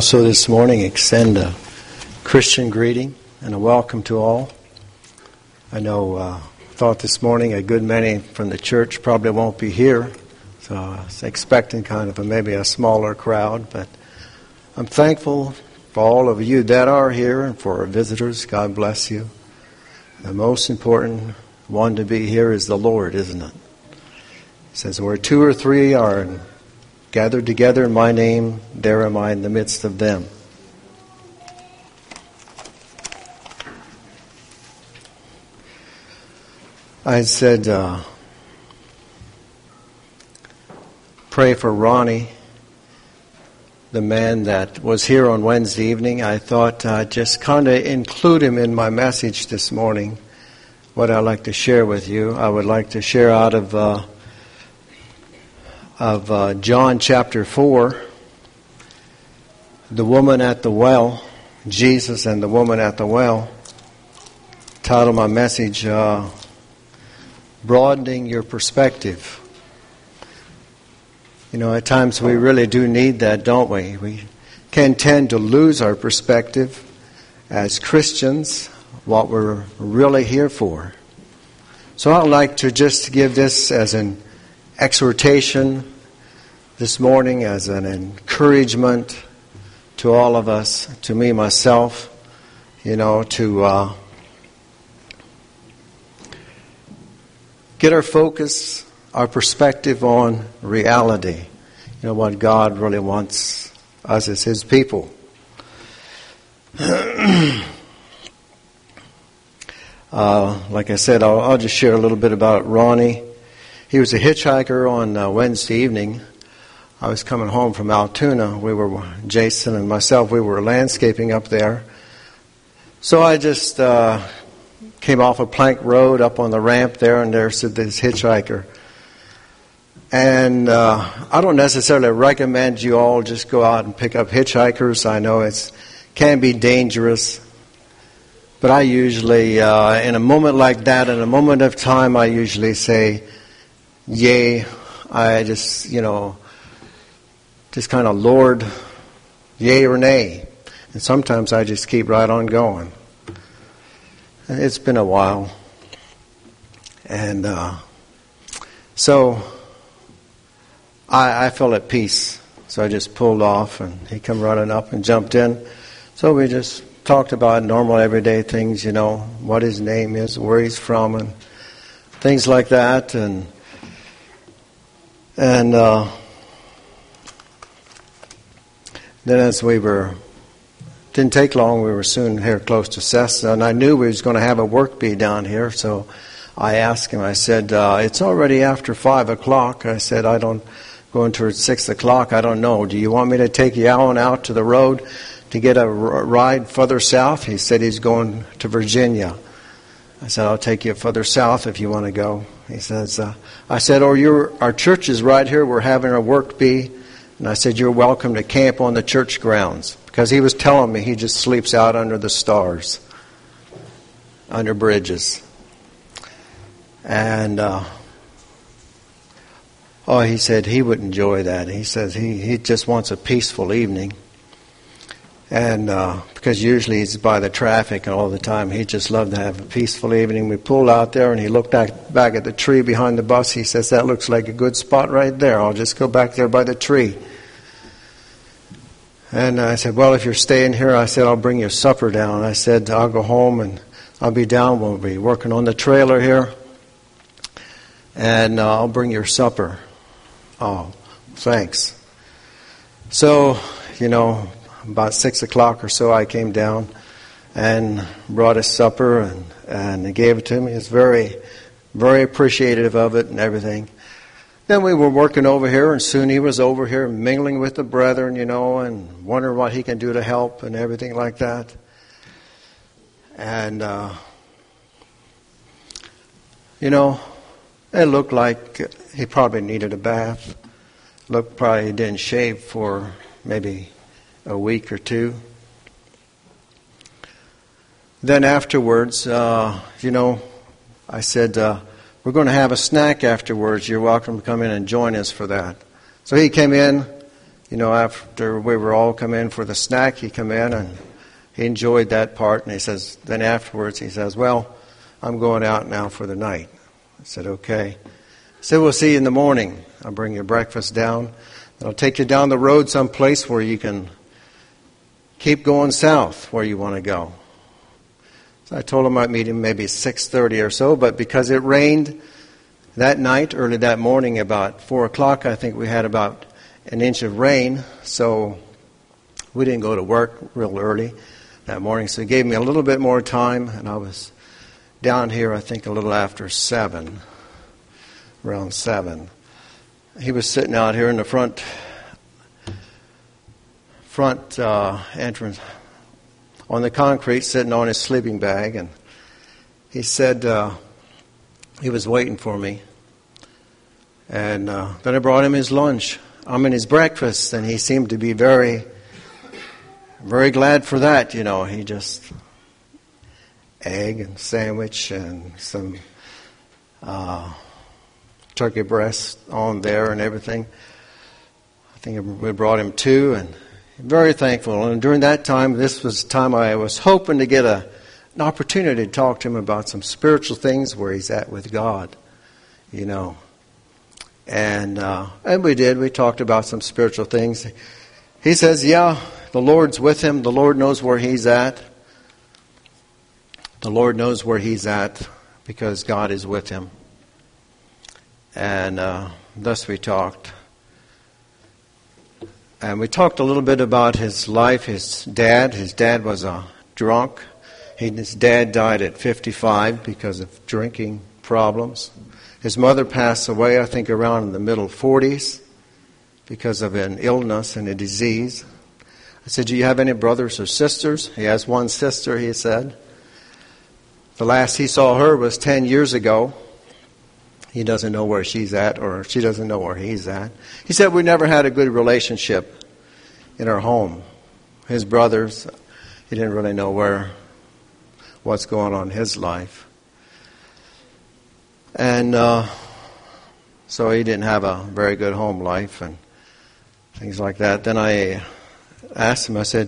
also this morning extend a Christian greeting and a welcome to all. I know, thought this morning a good many from the church probably won't be here, so I was expecting kind of maybe a smaller crowd, but I'm thankful for all of you that are here and for our visitors. God bless you. The most important one to be here is the Lord, isn't it? It says, where two or three are gathered together in my name, there am I in the midst of them. I said, pray for Ronnie, the man that was here on Wednesday evening. I thought I'd just kind of include him in my message this morning, what I'd like to share with you. I would like to share out of John chapter 4, the woman at the well, Jesus and the woman at the well. Title of my message, Broadening Your Perspective. You know, at times we really do need that, don't we? We can tend to lose our perspective as Christians, what we're really here for. So I'd like to just give this as an exhortation this morning, as an encouragement to all of us, to me, myself, you know, to get our focus, our perspective on reality. You know, what God really wants us as His people. Like I said, I'll just share a little bit about Ronnie. He was a hitchhiker on Wednesday evening. I was coming home from Altoona. Jason and myself, we were landscaping up there. So I just came off a plank road up on the ramp there, and there stood this hitchhiker. And I don't necessarily recommend you all just go out and pick up hitchhikers. I know it can be dangerous. But I usually, in a moment like that, in a moment of time, I usually say, yay. I just, just kind of Lord, yay or nay. And sometimes I just keep right on going. It's been a while. And so I felt at peace. So I just pulled off, and he come running up and jumped in. So we just talked about normal everyday things, what his name is, where he's from, and things like that. And then as didn't take long, we were soon here close to Cessna, and I knew we was going to have a work bee down here, so I asked him, I said, it's already after 5 o'clock. I said, going towards 6 o'clock, I don't know. Do you want me to take you out to the road to get a ride further south? He said he's going to Virginia. I said, I'll take you further south if you want to go. He says, I said, our church is right here. We're having a work bee. And I said, you're welcome to camp on the church grounds. Because he was telling me he just sleeps out under the stars, under bridges. And, he said he would enjoy that. He says he just wants a peaceful evening. And because usually he's by the traffic all the time, he just loved to have a peaceful evening. We pulled out there, and he looked back at the tree behind the bus. He says, that looks like a good spot right there. I'll just go back there by the tree. And I said, well, if you're staying here, I said, I'll bring your supper down. I said, I'll go home, and I'll be down. We'll be working on the trailer here. And I'll bring your supper. Oh, thanks. So, about 6 o'clock or so, I came down and brought his supper and gave it to him. He was very, very appreciative of it and everything. Then we were working over here, and soon he was over here mingling with the brethren, and wondering what he can do to help and everything like that. And, it looked like he probably needed a bath. Looked probably he didn't shave for maybe a week or two. Then afterwards, I said, we're going to have a snack afterwards. You're welcome to come in and join us for that. So he came in, after we were all come in for the snack, he come in and he enjoyed that part. And he says, then afterwards, he says, well, I'm going out now for the night. I said, okay. I said, we'll see you in the morning. I'll bring your breakfast down. And I'll take you down the road someplace where you can keep going south where you want to go. So I told him I'd meet him maybe 6:30 or so, but because it rained that night, early that morning, about 4 o'clock, I think we had about an inch of rain, so we didn't go to work real early that morning. So he gave me a little bit more time, and I was down here, I think, a little after 7, around 7. He was sitting out here in the front entrance on the concrete, sitting on his sleeping bag, and he said he was waiting for me. And then I brought him his lunch. His breakfast, and he seemed to be very, very glad for that. He just egg and sandwich and some turkey breast on there and everything. I think we brought him 2, and very thankful. And during that time, this was the time I was hoping to get an opportunity to talk to him about some spiritual things, where he's at with God, And we did. We talked about some spiritual things. He says, yeah, the Lord's with him. The Lord knows where he's at. The Lord knows where he's at because God is with him. And thus we talked. And we talked a little bit about his life, his dad. His dad was a drunk. His dad died at 55 because of drinking problems. His mother passed away, I think, around in the middle 40s because of an illness and a disease. I said, do you have any brothers or sisters? He has one sister, he said. The last he saw her was 10 years ago. He doesn't know where she's at, or she doesn't know where he's at. He said we never had a good relationship in our home. His brothers, he didn't really know what's going on in his life. And so he didn't have a very good home life and things like that. Then I asked him, I said,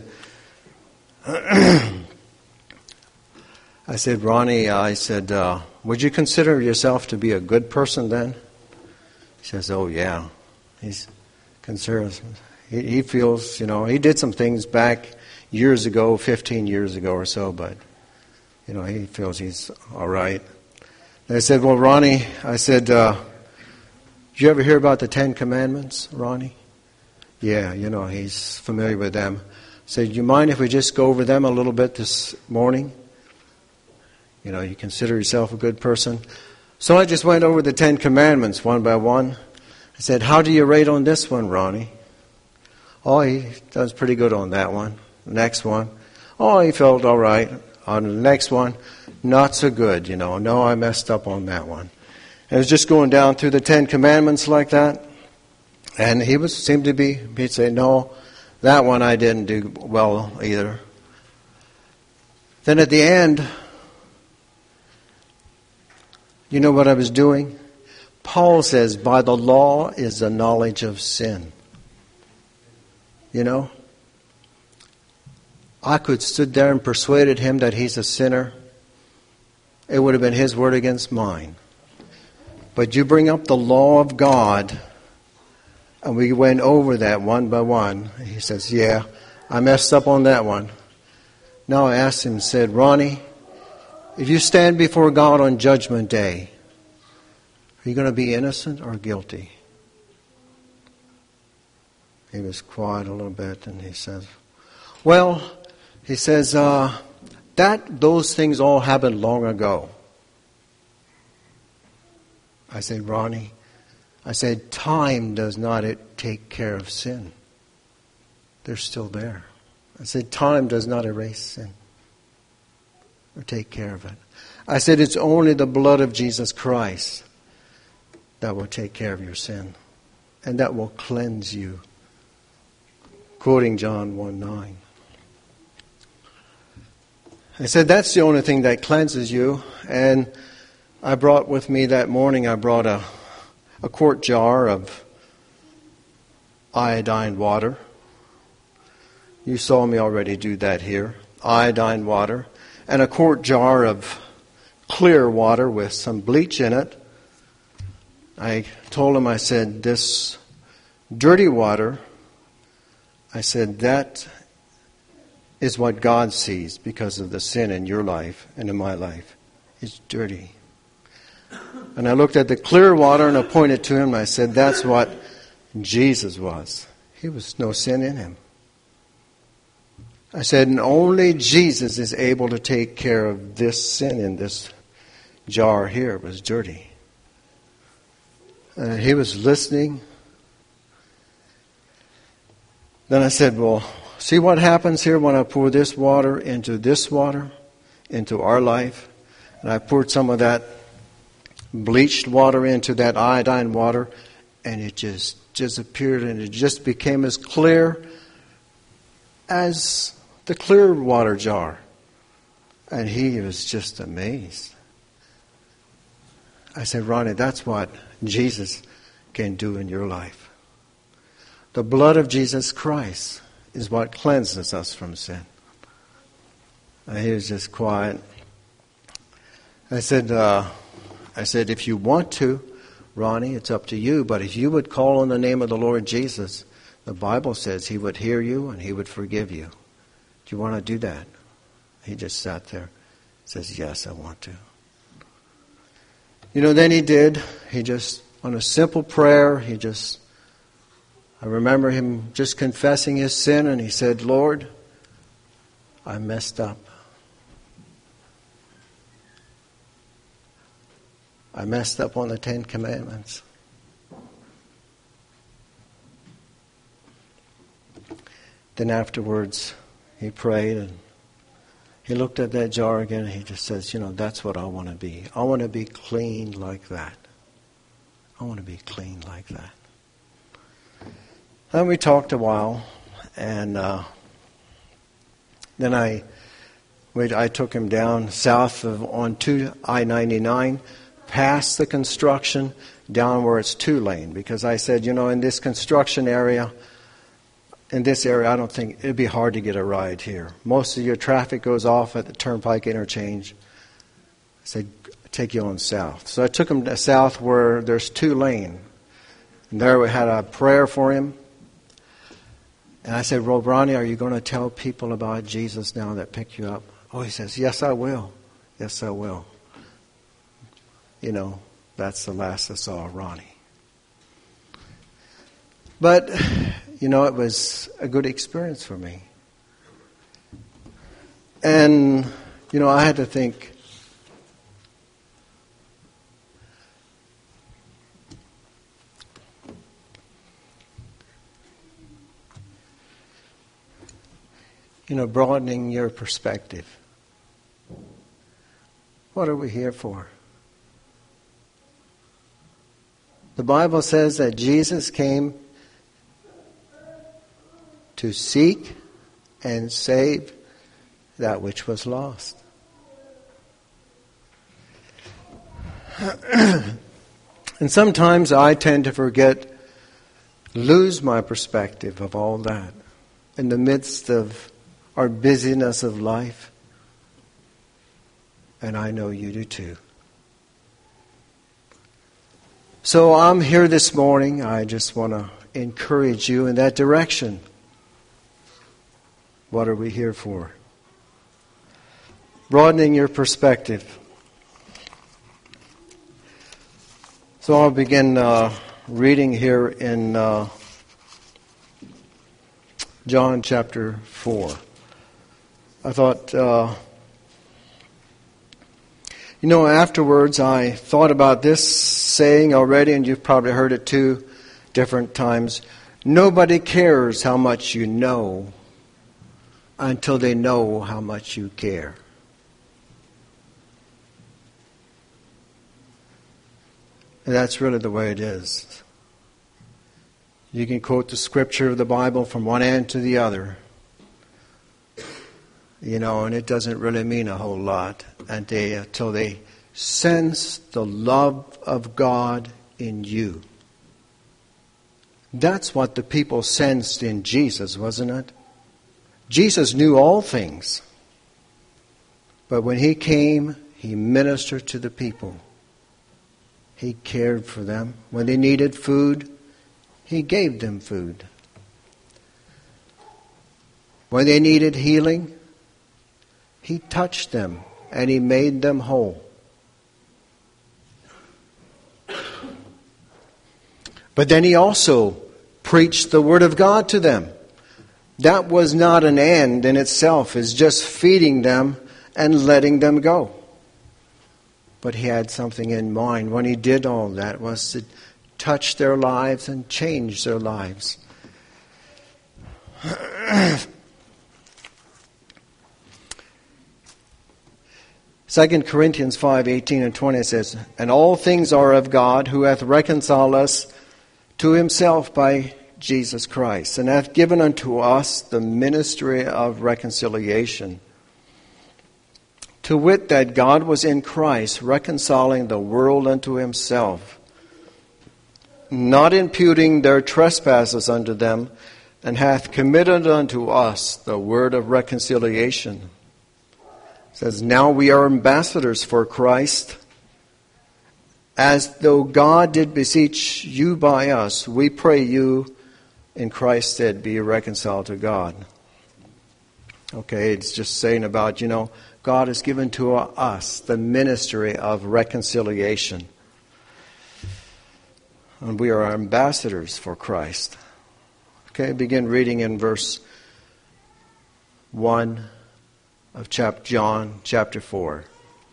Ronnie, would you consider yourself to be a good person then? He says, oh yeah. He's considers. He feels, he did some things back years ago, 15 years ago or so, but, he feels he's all right. And I said, well, Ronnie, did you ever hear about the 10 Commandments, Ronnie? Yeah, he's familiar with them. I said, do you mind if we just go over them a little bit this morning? You consider yourself a good person. So I just went over the 10 Commandments one by one. I said, how do you rate on this one, Ronnie? Oh, he does pretty good on that one. The next one. Oh, he felt all right. On the next one, not so good, No, I messed up on that one. And it was just going down through the 10 Commandments like that. And he'd say, no, that one I didn't do well either. Then at the end, you know what I was doing? Paul says, by the law is the knowledge of sin. I could stood there and persuaded him that he's a sinner. It would have been his word against mine. But you bring up the law of God, and we went over that one by one. He says, yeah, I messed up on that one. Now I asked him, said, Ronnie, if you stand before God on Judgment Day, are you going to be innocent or guilty? He was quiet a little bit, and he says, well, those things all happened long ago. I said, Ronnie, time does not take care of sin. They're still there. I said, time does not erase sin or take care of it. I said, it's only the blood of Jesus Christ that will take care of your sin, and that will cleanse you. Quoting John 1:9. I said, that's the only thing that cleanses you. And I brought with me that morning, a quart jar of iodine water. You saw me already do that here. Iodine water. And a quart jar of clear water with some bleach in it. I told him, I said, this dirty water, I said, that is what God sees because of the sin in your life and in my life. It's dirty. And I looked at the clear water and I pointed to him and I said, that's what Jesus was. He was no sin in him. I said, and only Jesus is able to take care of this sin in this jar here. It was dirty. And he was listening. Then I said, well, see what happens here when I pour this water, into our life. And I poured some of that bleached water into that iodine water, and it just disappeared, and it just became as clear as the clear water jar. And he was just amazed. I said, Ronnie, that's what Jesus can do in your life. The blood of Jesus Christ is what cleanses us from sin. And he was just quiet. I said, if you want to, Ronnie, it's up to you. But if you would call on the name of the Lord Jesus, the Bible says he would hear you and he would forgive you. Do you want to do that? He just sat there. Says, yes, I want to. Then he did. He just, on a simple prayer, I remember him just confessing his sin, and he said, Lord, I messed up. I messed up on the 10 Commandments. Then afterwards, he prayed and he looked at that jar again and he just says, that's what I want to be. I want to be clean like that. I want to be clean like that. Then we talked a while, and then I took him down south on I-99, past the construction, down where it's 2-lane. Because I said, in this construction area, I don't think it'd be hard to get a ride here. Most of your traffic goes off at the Turnpike interchange. I said, take you on south. So I took him to south where there's 2-lane. And there we had a prayer for him. And I said, well, Ronnie, are you going to tell people about Jesus now that picked you up? Oh, he says, yes, I will. Yes, I will. That's the last I saw of Ronnie. But, it was a good experience for me. And, I had to think, broadening your perspective. What are we here for? The Bible says that Jesus came to seek and save that which was lost. And sometimes I tend to lose my perspective of all that in the midst of our busyness of life. And I know you do too. So I'm here this morning. I just want to encourage you in that direction. What are we here for? Broadening your perspective. So I'll begin reading here in John chapter 4. I thought, afterwards I thought about this saying already, and you've probably heard it 2 different times. Nobody cares how much you know until they know how much you care. And that's really the way it is. You can quote the scripture of the Bible from one end to the other. And it doesn't really mean a whole lot until they sense the love of God in you. That's what the people sensed in Jesus, wasn't it? Jesus knew all things. But when he came, he ministered to the people. He cared for them. When they needed food, he gave them food. When they needed healing, he touched them and he made them whole. But then he also preached the Word of God to them. That was not an end in itself, it's just feeding them and letting them go. But he had something in mind when he did all that, was to touch their lives and change their lives. 2 Corinthians 5:18 and 20 says, "And all things are of God, who hath reconciled us to himself by Jesus Christ, and hath given unto us the ministry of reconciliation. To wit, that God was in Christ, reconciling the world unto himself, not imputing their trespasses unto them, and hath committed unto us the word of reconciliation." It says, "Now we are ambassadors for Christ, as though God did beseech you by us. We pray you in Christ's stead be reconciled to God." Okay, it's just saying about, God has given to us the ministry of reconciliation. And we are ambassadors for Christ. Okay, begin reading in verse 1 of John chapter 4.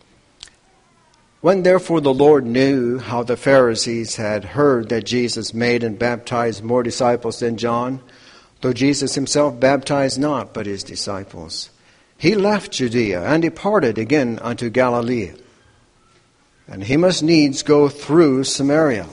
"When therefore the Lord knew how the Pharisees had heard that Jesus made and baptized more disciples than John, though Jesus himself baptized not, but his disciples, he left Judea and departed again unto Galilee. And he must needs go through Samaria.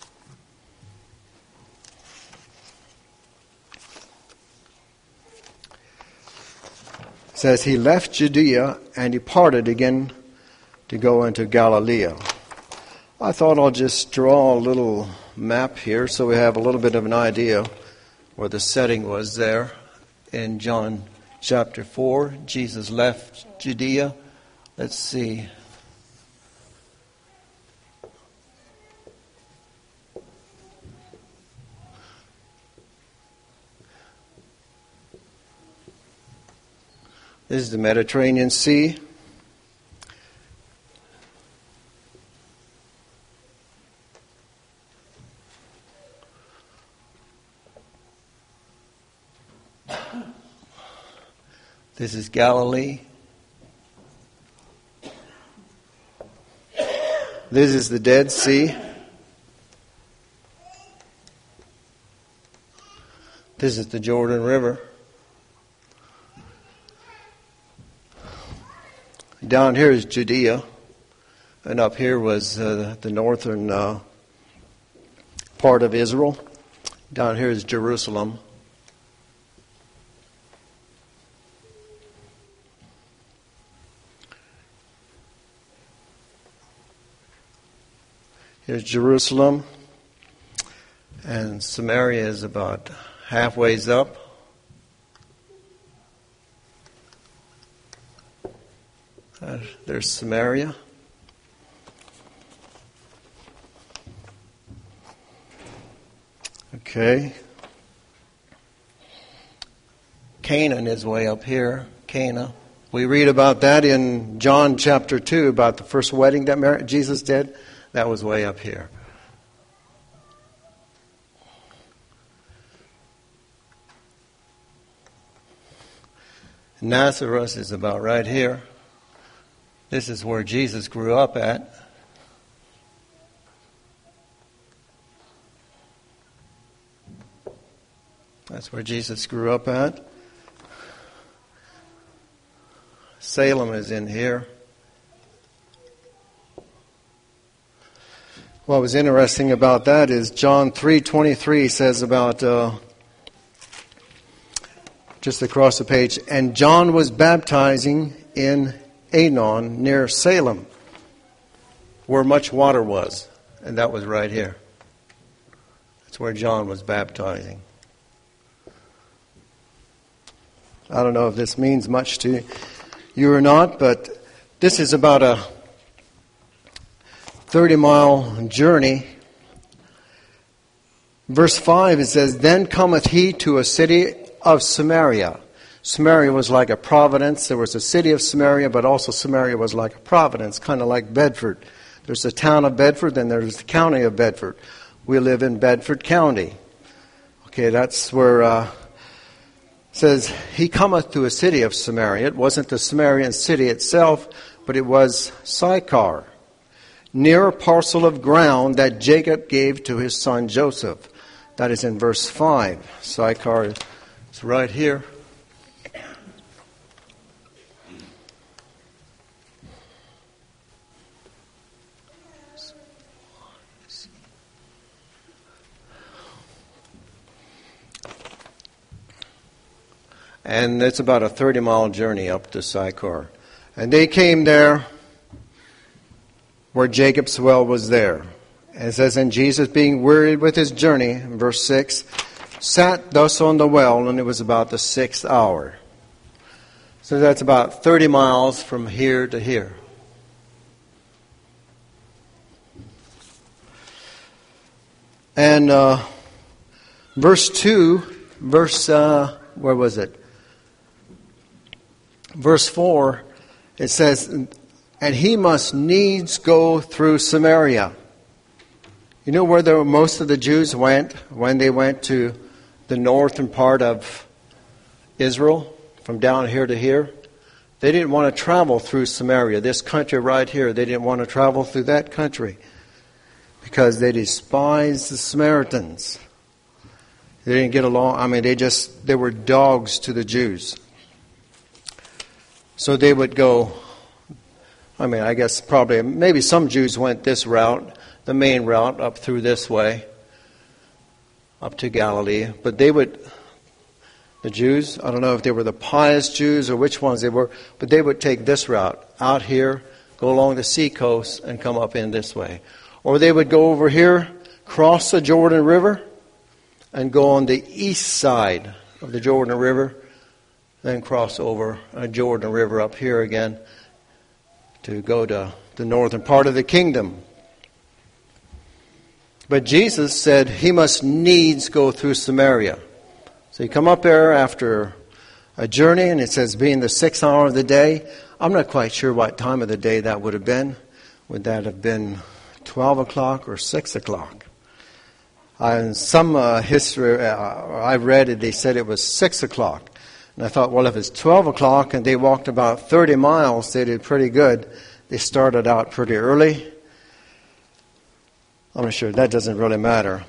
It says he left Judea and departed again to go into Galilee. I thought I'll just draw a little map here so we have a little bit of an idea where the setting was there. In John chapter 4, Jesus left Judea. Let's see. This is the Mediterranean Sea. This is Galilee. This is the Dead Sea. This is the Jordan River. Down here is Judea, and up here was the northern part of Israel. Down here is Jerusalem. Here's Jerusalem, and Samaria is about halfway up. There's Samaria. Okay. Canaan is way up here. Cana. We read about that in John chapter 2, about the first wedding that Jesus did. That was way up here. Nazareth is about right here. This is where Jesus grew up at. That's where Jesus grew up at. Salem is in here. What was interesting about that is John 3:23 says about, just across the page, "And John was baptizing in Aenon near Salem, where much water was." And that was right here. That's where John was baptizing. I don't know if this means much to you or not, but this is about a 30-mile journey. Verse 5, it says, Then cometh he to a city of Samaria. Samaria was like a province. There was a city of Samaria, but also Samaria was like a province, kind of like Bedford. There's the town of Bedford, then there's the county of Bedford. We live in Bedford County. Okay, that's where it says, He cometh to a city of Samaria. It wasn't the Samaritan city itself, but it was Sychar, near a parcel of ground that Jacob gave to his son Joseph. That is in verse 5. Sychar is right here. And it's about a 30-mile journey up to Sychar. And they came there where Jacob's well was there. And it says, And Jesus, being wearied with his journey, in verse 6, sat thus on the well, and it was about the 6th hour. So that's about 30 miles from here to here. And verse 2, where was it? Verse 4, it says, And he must needs go through Samaria. You know where most of the Jews went when they went to the northern part of Israel, from down here to here? They didn't want to travel through Samaria, this country right here. They didn't want to travel through that country because they despised the Samaritans. They didn't get along. I mean, they were dogs to the Jews. So they would go, I mean, I guess maybe some Jews went this route, the main route, up through this way, up to Galilee. But the Jews, I don't know if they were the pious Jews or which ones they were, but they would take this route out here, go along the seacoast, and come up in this way. Or they would go over here, cross the Jordan River, and go on the east side of the Jordan River, then cross over Jordan River up here again to go to the northern part of the kingdom. But Jesus said he must needs go through Samaria. So you come up there after a journey, and it says being the 6th hour of the day. I'm not quite sure what time of the day that would have been. Would that have been 12 o'clock or 6 o'clock? In some history I read it, they said it was 6 o'clock. And I thought, well, if it's 12 o'clock and they walked about 30 miles, they did pretty good. They started out pretty early. I'm not sure. That doesn't really matter.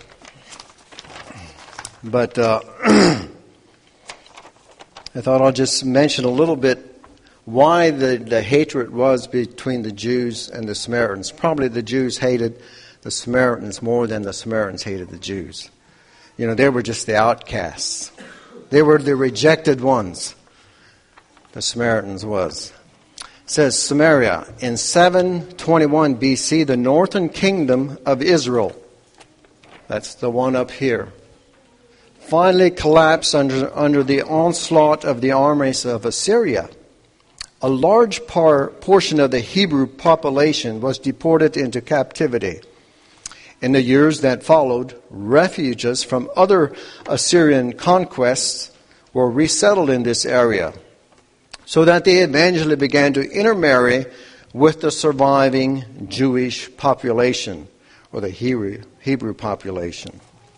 But I thought I'll just mention a little bit why the hatred was between the Jews and the Samaritans. Probably the Jews hated the Samaritans more than the Samaritans hated the Jews. You know, they were just the outcasts. They were the rejected ones. The Samaritans was. It says Samaria, in 721 BC, the northern kingdom of Israel, that's the one up here, finally collapsed under the onslaught of the armies of Assyria. A large portion of the Hebrew population was deported into captivity. In the years that followed, refugees from other Assyrian conquests were resettled in this area, so that they eventually began to intermarry with the surviving Jewish population, or the Hebrew population.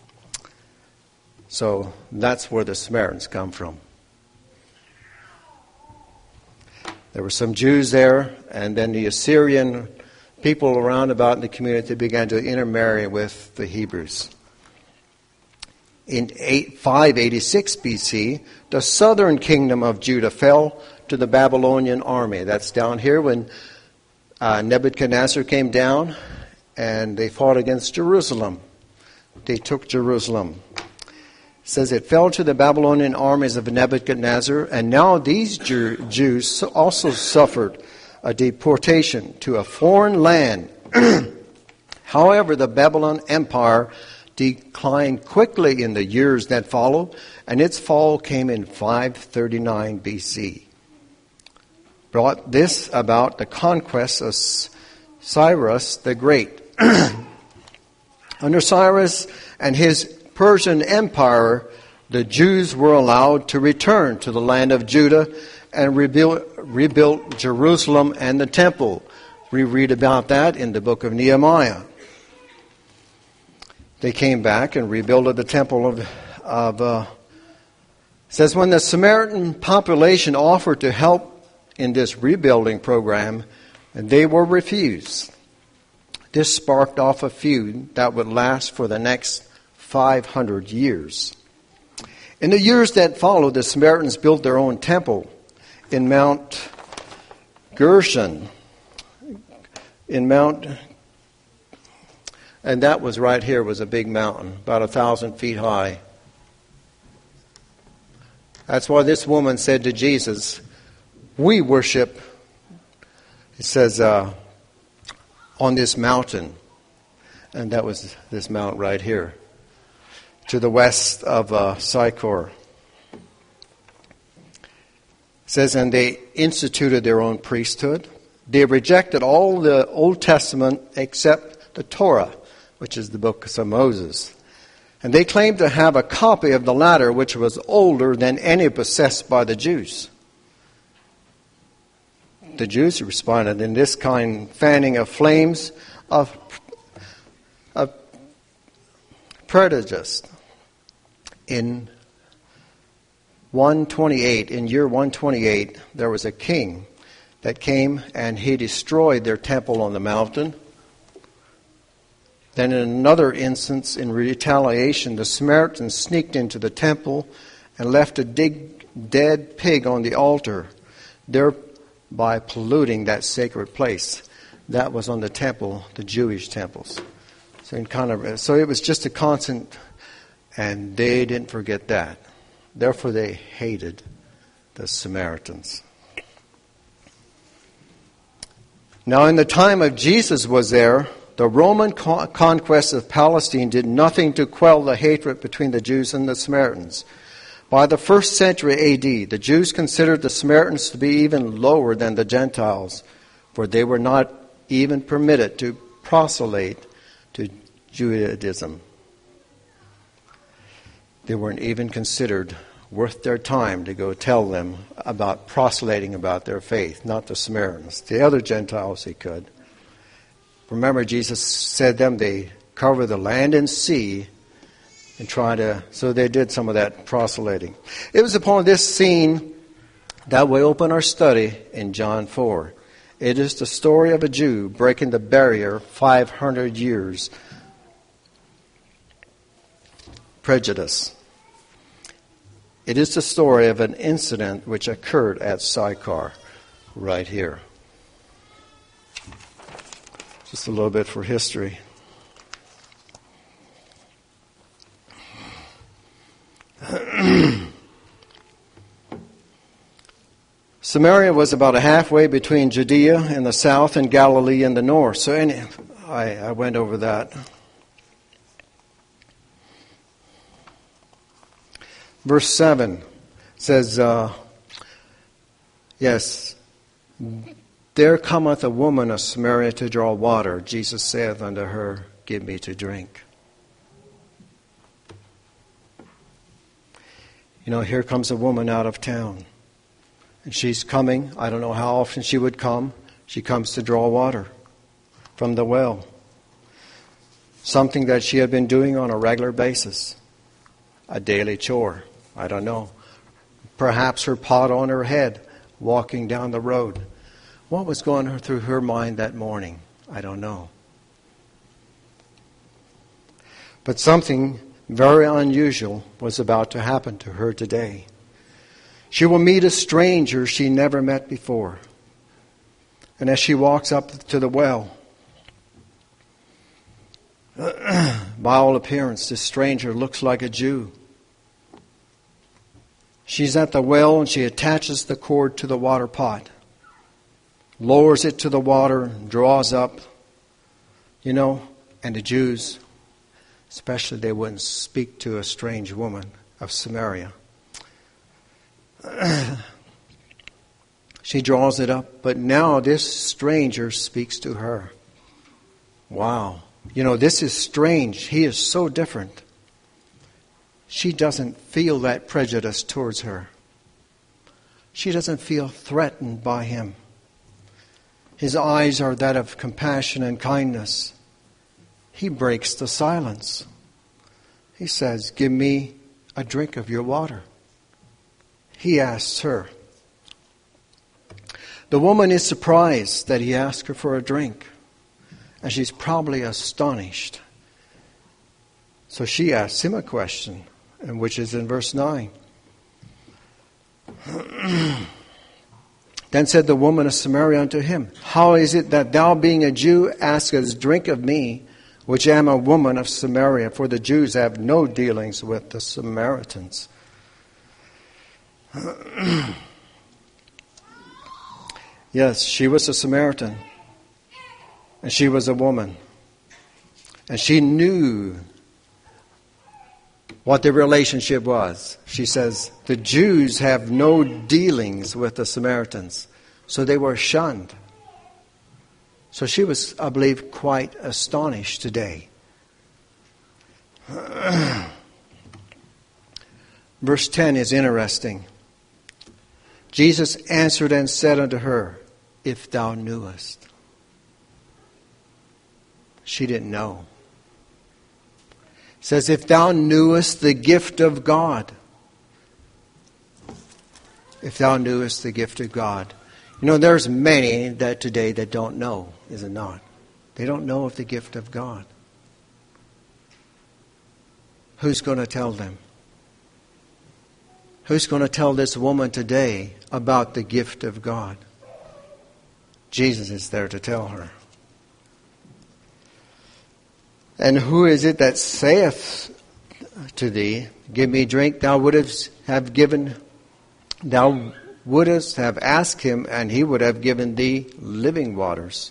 So that's where the Samaritans come from. There were some Jews there, and then the Assyrian people around about in the community began to intermarry with the Hebrews. In 586 BC, the southern kingdom of Judah fell to the Babylonian army. That's down here when Nebuchadnezzar came down and they fought against Jerusalem. They took Jerusalem. It says it fell to the Babylonian armies of Nebuchadnezzar, and now these Jews also suffered a deportation to a foreign land. However, the Babylon Empire declined quickly in the years that followed, and its fall came in 539 BC. Brought this about the conquest of Cyrus the Great. Under Cyrus and his Persian Empire, the Jews were allowed to return to the land of Judah and rebuilt Jerusalem and the temple. We read about that in the book of Nehemiah. They came back and rebuilt the temple it says, when the Samaritan population offered to help in this rebuilding program, they were refused. This sparked off a feud that would last for the next 500 years. In the years that followed, the Samaritans built their own temple in Mount Gershon. And that was right here, was a big mountain, about 1,000 feet high. That's why this woman said to Jesus, we worship, it says, on this mountain. And that was this mount right here, to the west of Sychar. It says, and they instituted their own priesthood. They rejected all the Old Testament except the Torah, which is the book of Moses. And they claimed to have a copy of the latter, which was older than any possessed by the Jews. The Jews responded in this kind, fanning of flames of prejudice. In year 128, there was a king that came and he destroyed their temple on the mountain. Then in another instance, in retaliation, the Samaritans sneaked into the temple and left a dead pig on the altar, thereby polluting that sacred place. That was on the temple, the Jewish temples. So it was just a constant, and they didn't forget that. Therefore, they hated the Samaritans. Now, in the time of Jesus was there, the Roman conquest of Palestine did nothing to quell the hatred between the Jews and the Samaritans. By the 1st century AD, the Jews considered the Samaritans to be even lower than the Gentiles, for they were not even permitted to proselyte to Judaism. They weren't even considered worth their time to go tell them about proselyting about their faith, not the Samaritans. The other Gentiles he could. Remember, Jesus said them, they cover the land and sea and so they did some of that proselyting. It was upon this scene that we open our study in John 4. It is the story of a Jew breaking the barrier 500 years. Prejudice. It is the story of an incident which occurred at Sychar, right here. Just a little bit for history. Samaria was about halfway between Judea in the south and Galilee in the north. So I went over that. Verse 7 says, yes, there cometh a woman of Samaria to draw water. Jesus saith unto her, give me to drink. You know, here comes a woman out of town. And she's coming. I don't know how often she would come. She comes to draw water from the well. Something that she had been doing on a regular basis. A daily chore. I don't know. Perhaps her pot on her head, walking down the road. What was going through her mind that morning? I don't know. But something very unusual was about to happen to her today. She will meet a stranger she never met before. And as she walks up to the well, by all appearance, this stranger looks like a Jew. She's at the well and she attaches the cord to the water pot, lowers it to the water, draws up, and the Jews Especially they wouldn't speak to a strange woman of Samaria. She draws it up, but now this stranger speaks to her. Wow. This is strange. He is so different. She doesn't feel that prejudice towards her. She doesn't feel threatened by him. His eyes are that of compassion and kindness. He breaks the silence. He says, "Give me a drink of your water." He asks her. The woman is surprised that he asked her for a drink, and she's probably astonished. So she asks him a question, and which is in verse 9. Then said the woman of Samaria unto him, "How is it that thou, being a Jew, askest drink of me, which am a woman of Samaria? For the Jews have no dealings with the Samaritans." Yes, she was a Samaritan, and she was a woman, and she knew what the relationship was. She says, the Jews have no dealings with the Samaritans, so they were shunned. So she was, I believe, quite astonished today. Verse 10 is interesting. Jesus answered and said unto her, "If thou knewest." She didn't know. It says, "If thou knewest the gift of God." If thou knewest the gift of God. There's many that today that don't know, is it not? They don't know of the gift of God. Who's going to tell them? Who's going to tell this woman today about the gift of God? Jesus is there to tell her. And who is it that saith to thee, "Give me drink"? Thou wouldst have asked him, and he would have given thee living waters.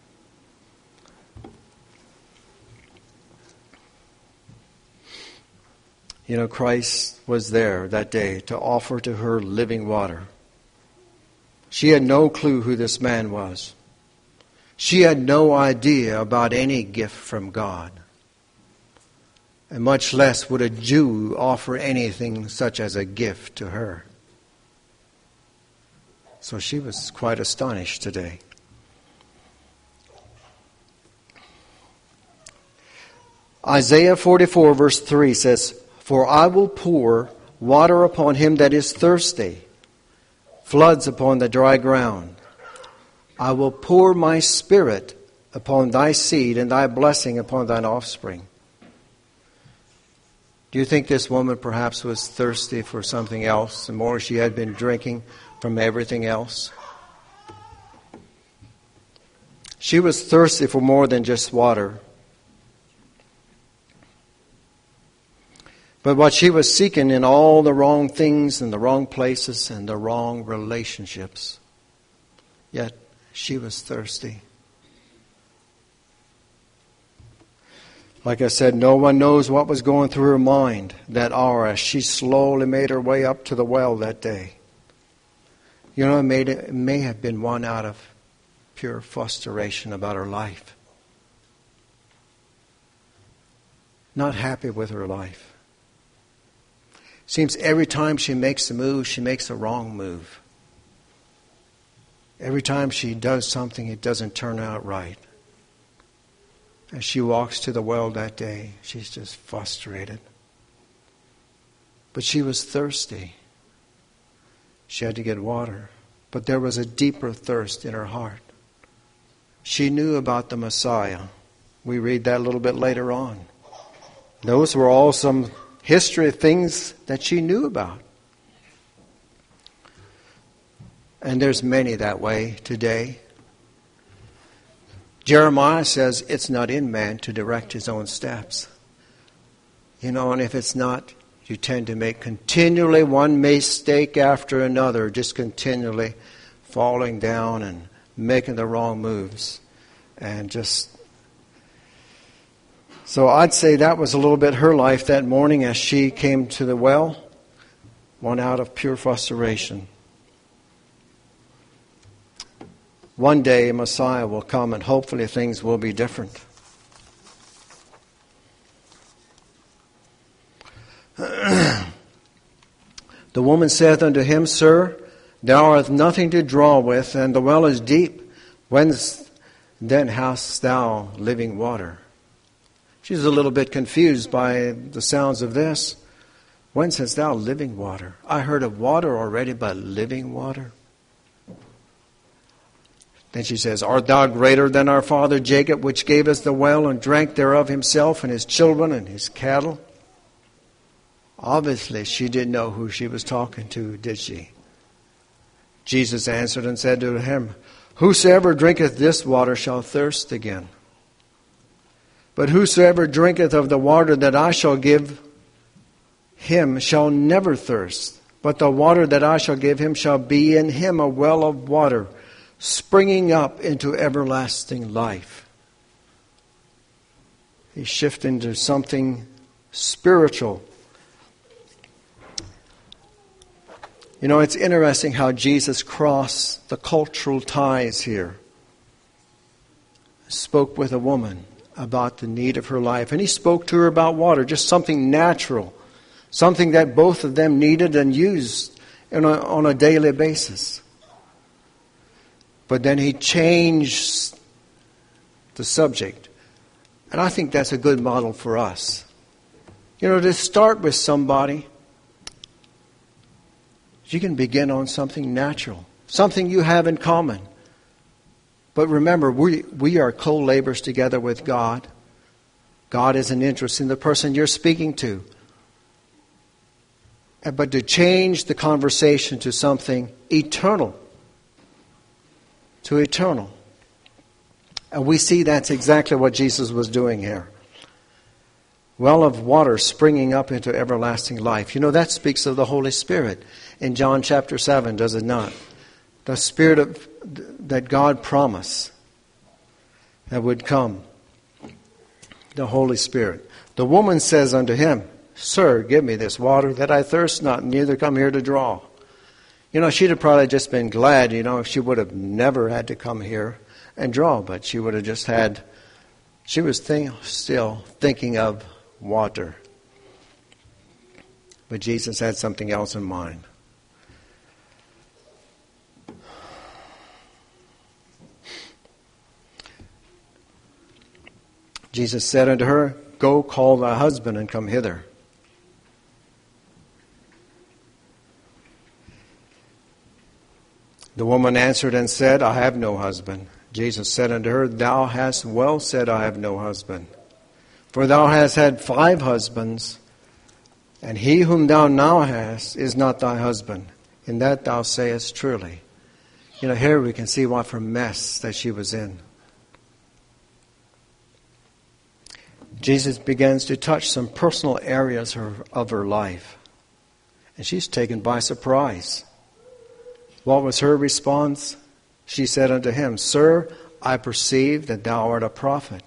Christ was there that day to offer to her living water. She had no clue who this man was. She had no idea about any gift from God. And much less would a Jew offer anything such as a gift to her. So she was quite astonished today. Isaiah 44 verse 3 says, "For I will pour water upon him that is thirsty, floods upon the dry ground. I will pour my spirit upon thy seed and thy blessing upon thine offspring." Do you think this woman perhaps was thirsty for something else, the more she had been drinking from everything else? She was thirsty for more than just water. But what she was seeking in all the wrong things and the wrong places and the wrong relationships. Yet she was thirsty. Like I said, no one knows what was going through her mind that hour as she slowly made her way up to the well that day. It may have been one out of pure frustration about her life. Not happy with her life. Seems every time she makes a move, she makes a wrong move. Every time she does something, it doesn't turn out right. As she walks to the well that day, she's just frustrated. But she was thirsty. She had to get water. But there was a deeper thirst in her heart. She knew about the Messiah. We read that a little bit later on. Those were all some history things that she knew about. And there's many that way today. Jeremiah says it's not in man to direct his own steps. And if it's not, you tend to make continually one mistake after another, just continually falling down and making the wrong moves. And just So I'd say that was a little bit her life that morning as she came to the well, one out of pure frustration. One day Messiah will come and hopefully things will be different. The woman saith unto him, Sir, thou art nothing to draw with, and the well is deep. Whence then hast thou living water? She's a little bit confused by the sounds of this. Whence hast thou living water? I heard of water already, but living water? Then she says, Art thou greater than our father Jacob, which gave us the well and drank thereof himself and his children and his cattle? Obviously, she didn't know who she was talking to, did she? Jesus answered and said to him, Whosoever drinketh this water shall thirst again. But whosoever drinketh of the water that I shall give him shall never thirst. But the water that I shall give him shall be in him a well of water, springing up into everlasting life. He's shifting to something spiritual. You know, it's interesting how Jesus crossed the cultural ties here. Spoke with a woman about the need of her life. And he spoke to her about water, just something natural. Something that both of them needed and used on a daily basis. But then he changed the subject. And I think that's a good model for us. You know, to start with somebody, you can begin on something natural, something you have in common. But remember, we are co-laborers together with God. God is an interest in the person you're speaking to. But to change the conversation to something eternal, to eternal. And we see that's exactly what Jesus was doing here. Well of water springing up into everlasting life. You know, that speaks of the Holy Spirit in John chapter 7, does it not? The Spirit that God promised that would come. The Holy Spirit. The woman says unto him, Sir, give me this water that I thirst not, neither come here to draw. You know, she'd have probably just been glad, you know, if she would have never had to come here and draw. But she would have just had, she was still thinking of water. But Jesus had something else in mind. Jesus said unto her, Go call thy husband and come hither. The woman answered and said, I have no husband. Jesus said unto her, Thou hast well said, I have no husband. For thou hast had 5 husbands, and he whom thou now hast is not thy husband. In that thou sayest truly. You know, here we can see what a mess that she was in. Jesus begins to touch some personal areas of her life. And she's taken by surprise. What was her response? She said unto him, Sir, I perceive that thou art a prophet.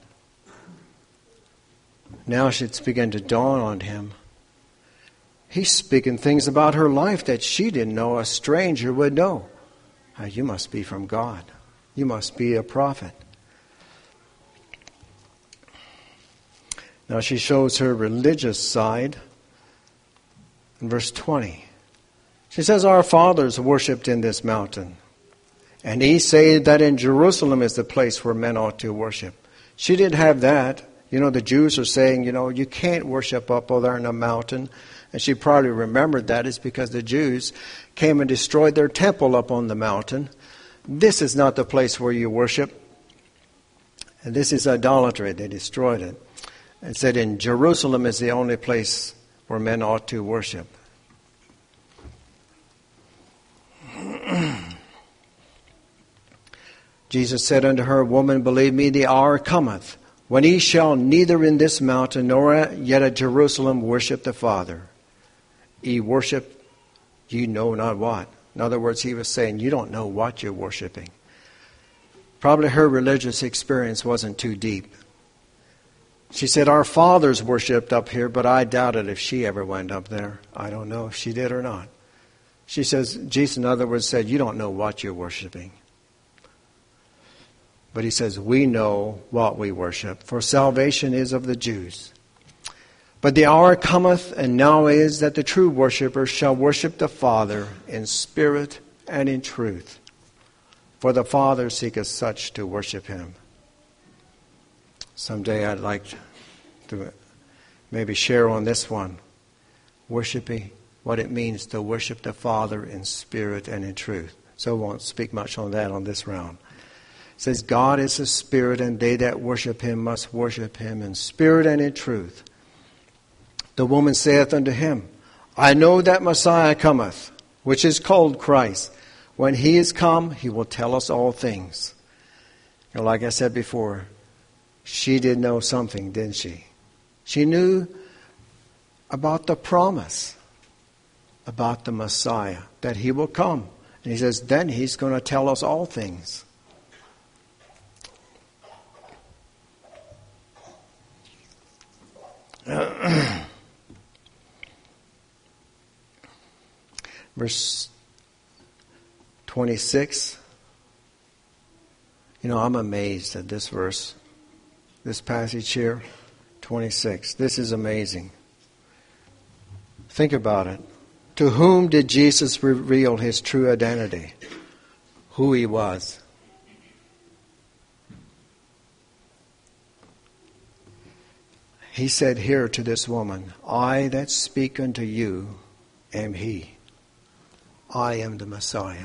Now it's begun to dawn on him. He's speaking things about her life that she didn't know a stranger would know. You must be from God. You must be a prophet. Now she shows her religious side in verse 20. She says, Our fathers worshipped in this mountain, and ye say that in Jerusalem is the place where men ought to worship. She didn't have that. You know, the Jews are saying, you know, you can't worship up there in a mountain. And she probably remembered that is because the Jews came and destroyed their temple up on the mountain. This is not the place where you worship. And this is idolatry. They destroyed it. And said in Jerusalem is the only place where men ought to worship. Jesus said unto her, Woman, believe me, the hour cometh, when ye shall neither in this mountain nor yet at Jerusalem worship the Father. Ye worship, ye know not what. In other words, he was saying, you don't know what you're worshiping. Probably her religious experience wasn't too deep. She said, our fathers worshipped up here, but I doubted if she ever went up there. I don't know if she did or not. She says, Jesus, in other words, said, you don't know what you're worshiping. But he says, we know what we worship, for salvation is of the Jews. But the hour cometh, and now is, that the true worshippers shall worship the Father in spirit and in truth. For the Father seeketh such to worship him. Someday I'd like to maybe share on this one, worshiping, what it means to worship the Father in spirit and in truth. So I won't speak much on that on this round. It says, God is a spirit, and they that worship him must worship him in spirit and in truth. The woman saith unto him, I know that Messiah cometh, which is called Christ. When he is come, he will tell us all things. And like I said before, she did know something, didn't she? She knew about the promise, about the Messiah, that he will come. And he says, then he's going to tell us all things. Verse 26. You know, I'm amazed at this verse, this passage here, 26. This is amazing. Think about it. To whom did Jesus reveal his true identity? Who he was. He said here to this woman, I that speak unto you am he. I am the Messiah.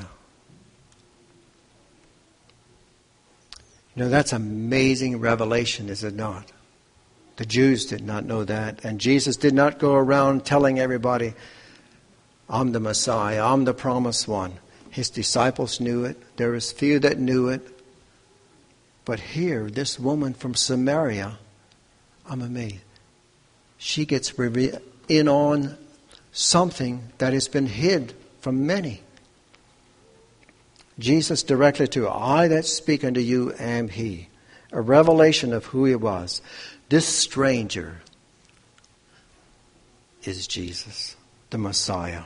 You know, that's amazing revelation, is it not? The Jews did not know that. And Jesus did not go around telling everybody, I'm the Messiah, I'm the promised one. His disciples knew it. There was few that knew it. But here, this woman from Samaria, I'm amazed. She gets in on something that has been hid from many. Jesus directly to her, I that speak unto you am he. A revelation of who he was. This stranger is Jesus, the Messiah.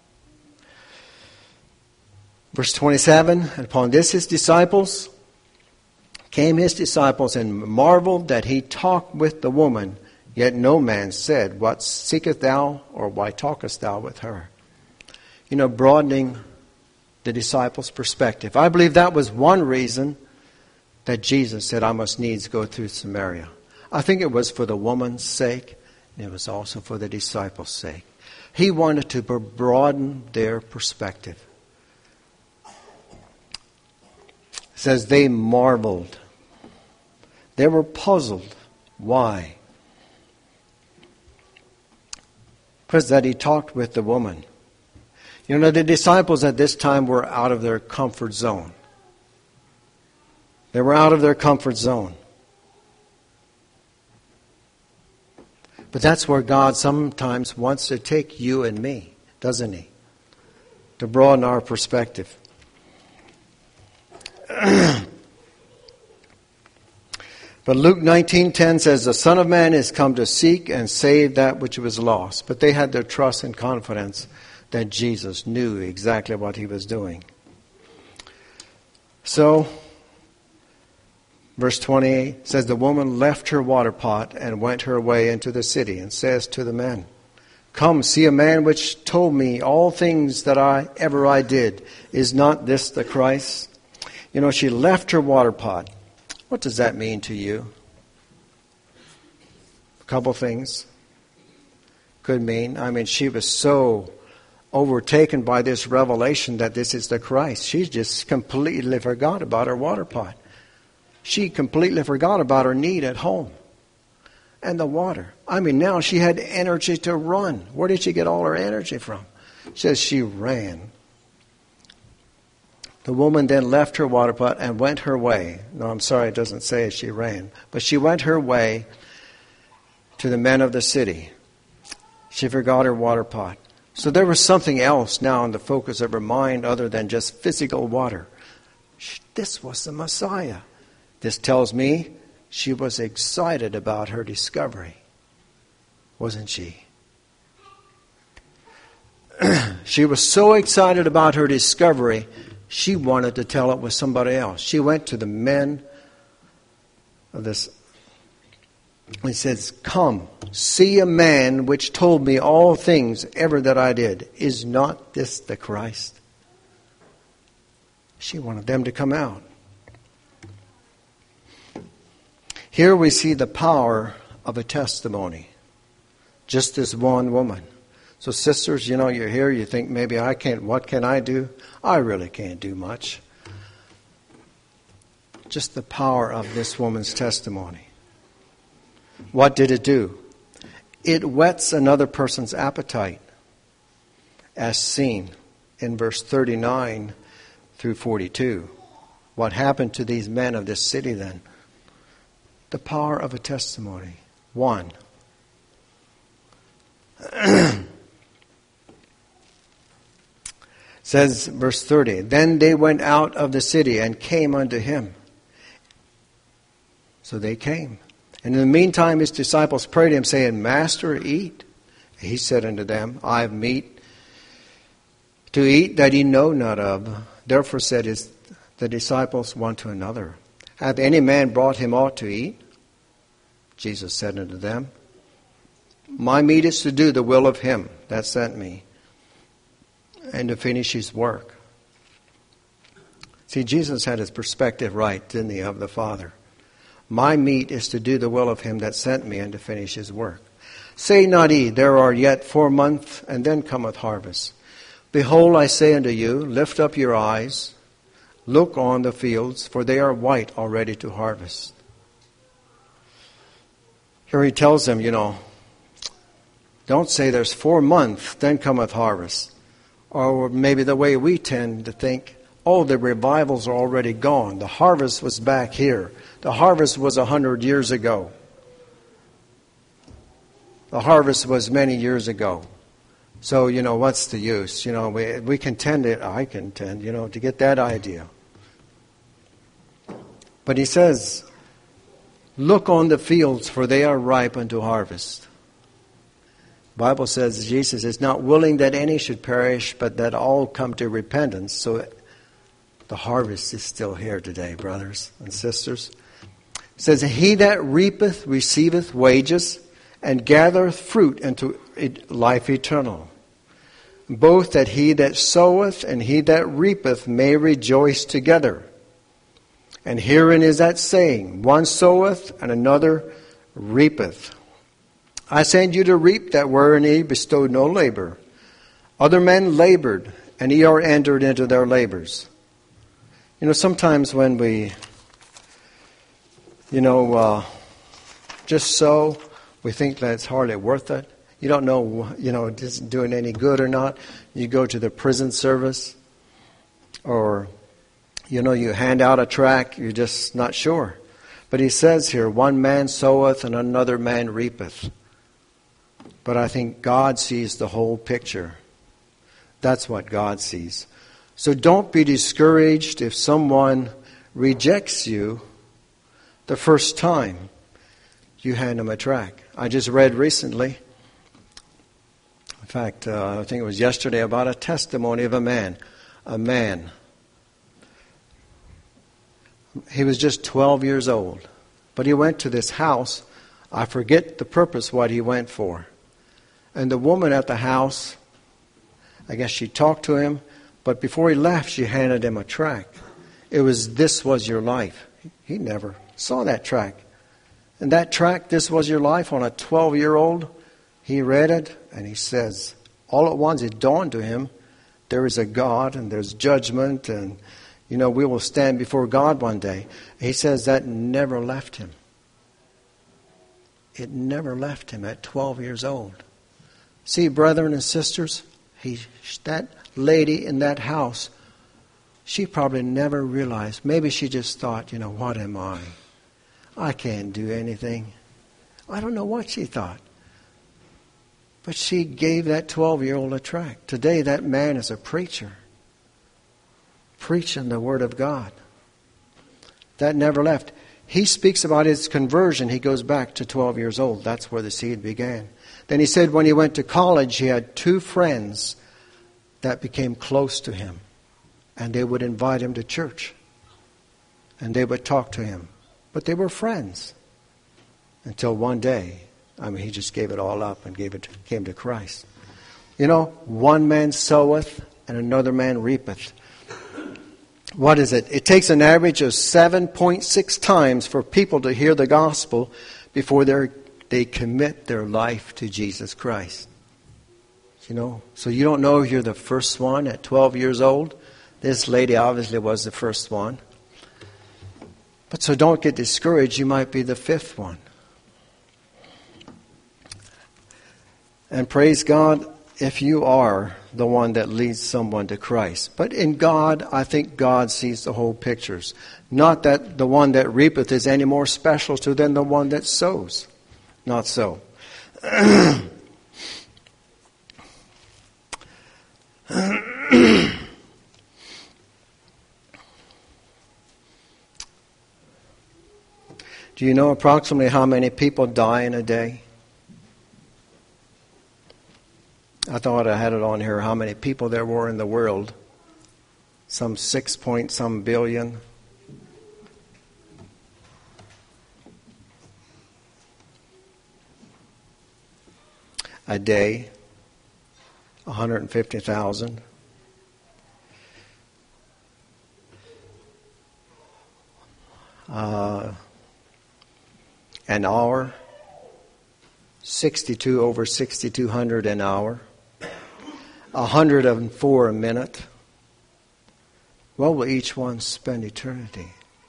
Verse 27, and upon this his disciples came and marveled that he talked with the woman. Yet no man said, what seekest thou, or why talkest thou with her? You know, broadening the disciples' perspective. I believe that was one reason that Jesus said, I must needs go through Samaria. I think it was for the woman's sake, and it was also for the disciples' sake. He wanted to broaden their perspective. It says they marveled. They were puzzled. Why? Because that he talked with the woman. You know, the disciples at this time were out of their comfort zone. They were out of their comfort zone. But that's where God sometimes wants to take you and me, doesn't he? To broaden our perspective. But Luke 19:10 says, the Son of Man is come to seek and save that which was lost. But they had their trust and confidence that Jesus knew exactly what he was doing. So, verse 28 says, the woman left her water pot and went her way into the city and says to the men, come, see a man which told me all things that I did. Is not this the Christ? You know, she left her water pot. What does that mean to you? A couple things. Could mean, she was so overtaken by this revelation that this is the Christ. She just completely forgot about her water pot. She completely forgot about her need at home. And the water. Now she had energy to run. Where did she get all her energy from? It says she ran. The woman then left her water pot and went her way. No, I'm sorry, it doesn't say she ran. But she went her way to the men of the city. She forgot her water pot. So there was something else now in the focus of her mind other than just physical water. This was the Messiah. This tells me She was excited about her discovery, wasn't she? She was so excited about her discovery, she wanted to tell it with somebody else. She went to the men of this. He says, "Come, see a man which told me all things ever that I did. Is not this the Christ?" She wanted them to come out. Here we see the power of a testimony. Just this one woman. So sisters, you're here, you think maybe I can't, what can I do? I really can't do much. Just the power of this woman's testimony. What did it do? It whets another person's appetite, as seen in verse 39 through 42. What happened to these men of this city then? The power of a testimony. One. Says verse 30, "Then they went out of the city and came unto him." So they came. And in the meantime his disciples prayed him, saying, "Master, eat." He said unto them, "I have meat to eat that ye know not of." Therefore said the disciples one to another, "Hath any man brought him aught to eat?" Jesus said unto them, "My meat is to do the will of him that sent me, and to finish his work." See, Jesus had his perspective right, didn't he, of the Father. My meat is to do the will of him that sent me, and to finish his work. Say not ye, there are yet 4 months, and then cometh harvest. Behold, I say unto you, lift up your eyes, look on the fields, for they are white already to harvest. Here he tells them, don't say there's 4 months, then cometh harvest. Or maybe the way we tend to think, the revival's are already gone. The harvest was back here. The harvest was 100 years ago. The harvest was many years ago. So, what's the use? We contend it, I contend, to get that idea. But he says, look on the fields, for they are ripe unto harvest. The Bible says Jesus is not willing that any should perish, but that all come to repentance. So the harvest is still here today, brothers and sisters. It says, he that reapeth receiveth wages, and gathereth fruit into life eternal. Both that he that soweth and he that reapeth may rejoice together. And herein is that saying, one soweth and another reapeth. I send you to reap that wherein ye bestowed no labor. Other men labored, and ye are entered into their labors. Sometimes when we, just sow, we think that it's hardly worth it. You don't know, is it doing any good or not. You go to the prison service, or, you hand out a tract, you're just not sure. But he says here, one man soweth and another man reapeth. But I think God sees the whole picture. That's what God sees. So don't be discouraged if someone rejects you the first time you hand them a tract. I just read recently, in fact, I think it was yesterday, about a testimony of a man. He was just 12 years old. But he went to this house. I forget the purpose what he went for. And the woman at the house, I guess she talked to him, but before he left, she handed him a tract. It was, "This was your life." He never saw that tract. And that tract, "This was your life," on a 12-year-old, he read it, and he says, all at once it dawned to him, there is a God, and there's judgment, and, we will stand before God one day. He says that never left him. It never left him at 12 years old. See, brethren and sisters, that lady in that house, she probably never realized. Maybe she just thought, what am I? I can't do anything. I don't know what she thought. But she gave that 12-year-old a tract. Today that man is a preacher, preaching the Word of God. That never left. he speaks about his conversion. He goes back to 12 years old. That's where the seed began. Then he said when he went to college, he had 2 friends that became close to him. And they would invite him to church. And they would talk to him. But they were friends. Until one day, he just gave it all up and came to Christ. You know, one man soweth and another man reapeth. What is it? It takes an average of 7.6 times for people to hear the gospel before they commit their life to Jesus Christ. You know, so you don't know if you're the first one at 12 years old. This lady obviously was the first one. But so don't get discouraged. You might be the 5th one. And praise God if you are the one that leads someone to Christ. But in God, I think God sees the whole pictures. Not that the one that reapeth is any more special to than the one that sows. Not so. Do you know approximately how many people die in a day? I thought I had it on here how many people there were in the world. Some 6 point some billion. A day, 150,000. An hour, over 6,200 an hour. 104 a minute. What will each one spend eternity?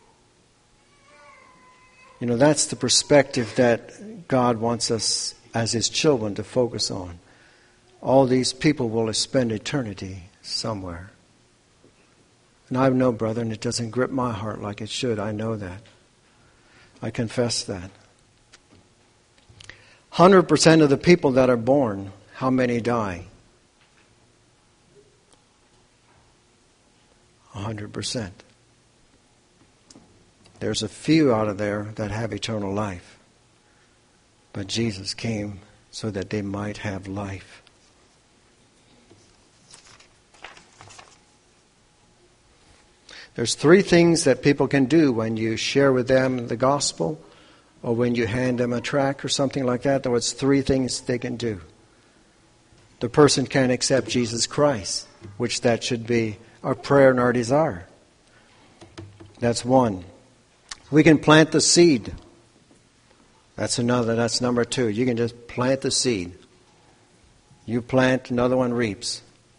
You know, that's the perspective that God wants us as His children to focus on. All these people will spend eternity somewhere. And I know, brethren, it doesn't grip my heart like it should. I know that. I confess that. 100% of the people that are born, how many die? 100%. There's a few out of there that have eternal life. But Jesus came so that they might have life. There's 3 things that people can do when you share with them the gospel or when you hand them a tract or something like that. There was 3 things they can do. The person can accept Jesus Christ, which that should be our prayer and our desire. That's one. We can plant the seed. That's number 2. You can just plant the seed. You plant, another one reaps.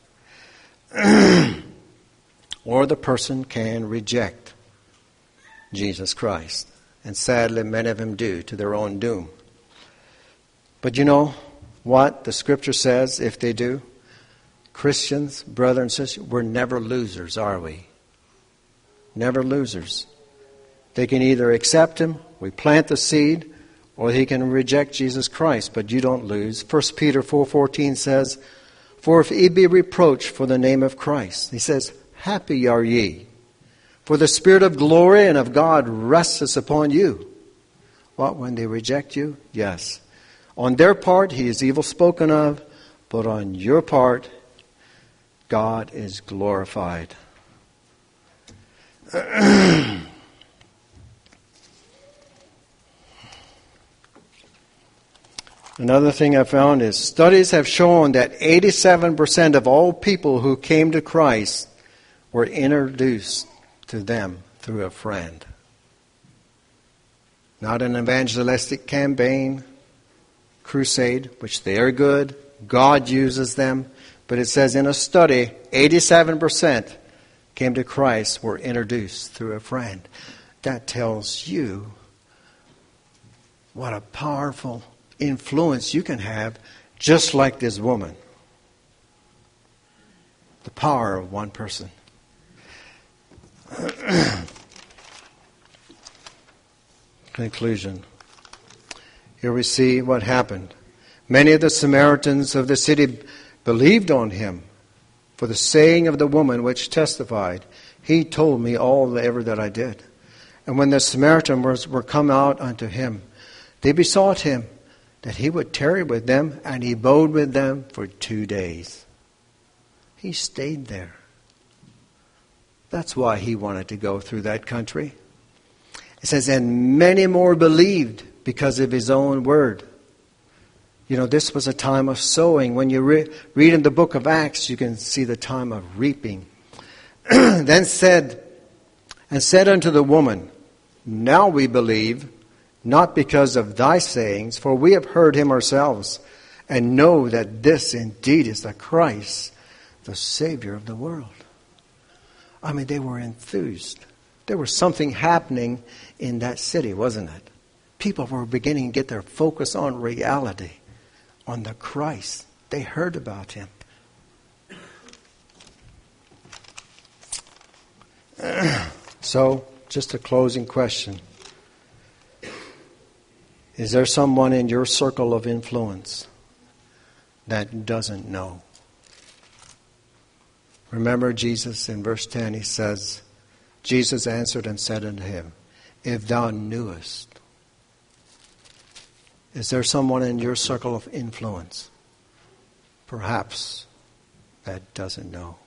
Or the person can reject Jesus Christ. And sadly, many of them do, to their own doom. But you know what the Scripture says if they do? Christians, brothers and sisters, we're never losers, are we? Never losers. They can either accept Him, we plant the seed, or He can reject Jesus Christ, but you don't lose. 1 Peter 4:14 says, "For if ye be reproached for the name of Christ," he says, "happy are ye, for the Spirit of glory and of God resteth upon you." What, when they reject you? Yes. On their part, He is evil spoken of, but on your part, God is glorified. Another thing I found is studies have shown that 87% of all people who came to Christ were introduced to them through a friend. Not an evangelistic campaign, crusade, which they are good. God uses them. But it says in a study, 87% came to Christ were introduced through a friend. That tells you what a powerful influence you can have, just like this woman. The power of one person. Conclusion. Here we see what happened. Many of the Samaritans of the city believed on Him for the saying of the woman which testified, "He told me all ever that I did." And when the Samaritans were come out unto him, they besought him that he would tarry with them, and he abode with them for 2 days. He stayed there. That's why he wanted to go through that country. It says, and many more believed because of his own word. You know, this was a time of sowing. When you read in the book of Acts, you can see the time of reaping. Then said unto the woman, now we believe, not because of thy sayings, for we have heard him ourselves, and know that this indeed is the Christ, the Savior of the world. I mean, they were enthused. There was something happening in that city, wasn't it? People were beginning to get their focus on reality, on the Christ. They heard about him. So, just a closing question. Is there someone in your circle of influence that doesn't know? Remember Jesus in verse 10, he says, Jesus answered and said unto him, if thou knewest. Is there someone in your circle of influence, perhaps, that doesn't know?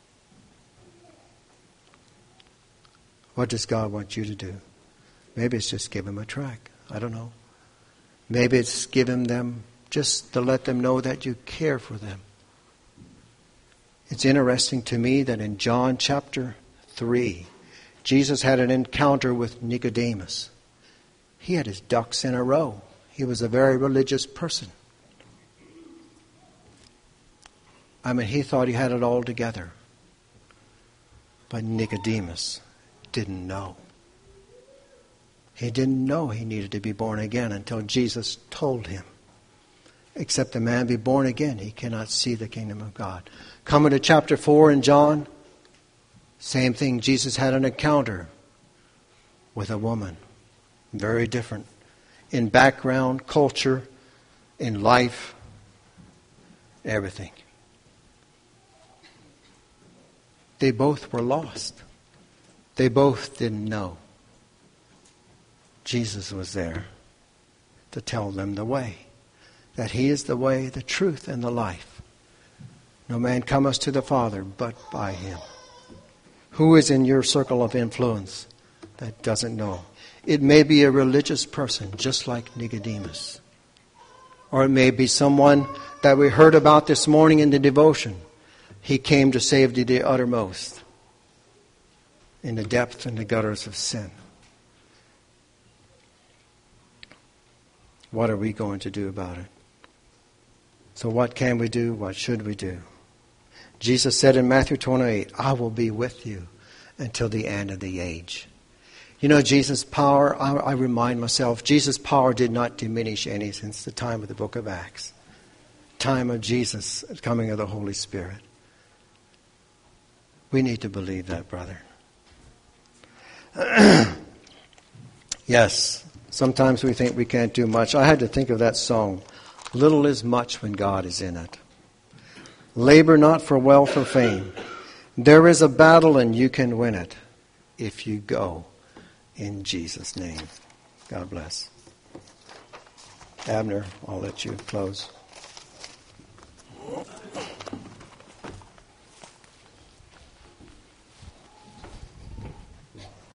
What does God want you to do? Maybe it's just give him a tract. I don't know. Maybe it's giving them, just to let them know that you care for them. It's interesting to me that in John chapter 3, Jesus had an encounter with Nicodemus. He had his ducks in a row. He was a very religious person. I mean, he thought he had it all together. But Nicodemus didn't know. He didn't know he needed to be born again until Jesus told him. Except a man be born again, he cannot see the kingdom of God. Coming to chapter 4 in John, same thing. Jesus had an encounter with a woman. Very different. In background, culture, in life, everything. They both were lost. They both didn't know. Jesus was there to tell them the way. That he is the way, the truth, and the life. No man cometh to the Father but by him. Who is in your circle of influence that doesn't know? It may be a religious person, just like Nicodemus. Or it may be someone that we heard about this morning in the devotion. He came to save to the uttermost, in the depth and the gutters of sin. What are we going to do about it? So what can we do? What should we do? Jesus said in Matthew 28, I will be with you until the end of the age. You know, Jesus' power, I remind myself, Jesus' power did not diminish any since the time of the book of Acts. Time of Jesus, coming of the Holy Spirit. We need to believe that, brother. Yes, sometimes we think we can't do much. I had to think of that song. Little is much when God is in it. Labor not for wealth or fame. There is a battle and you can win it if you go in Jesus' name. God bless. Abner, I'll let you close.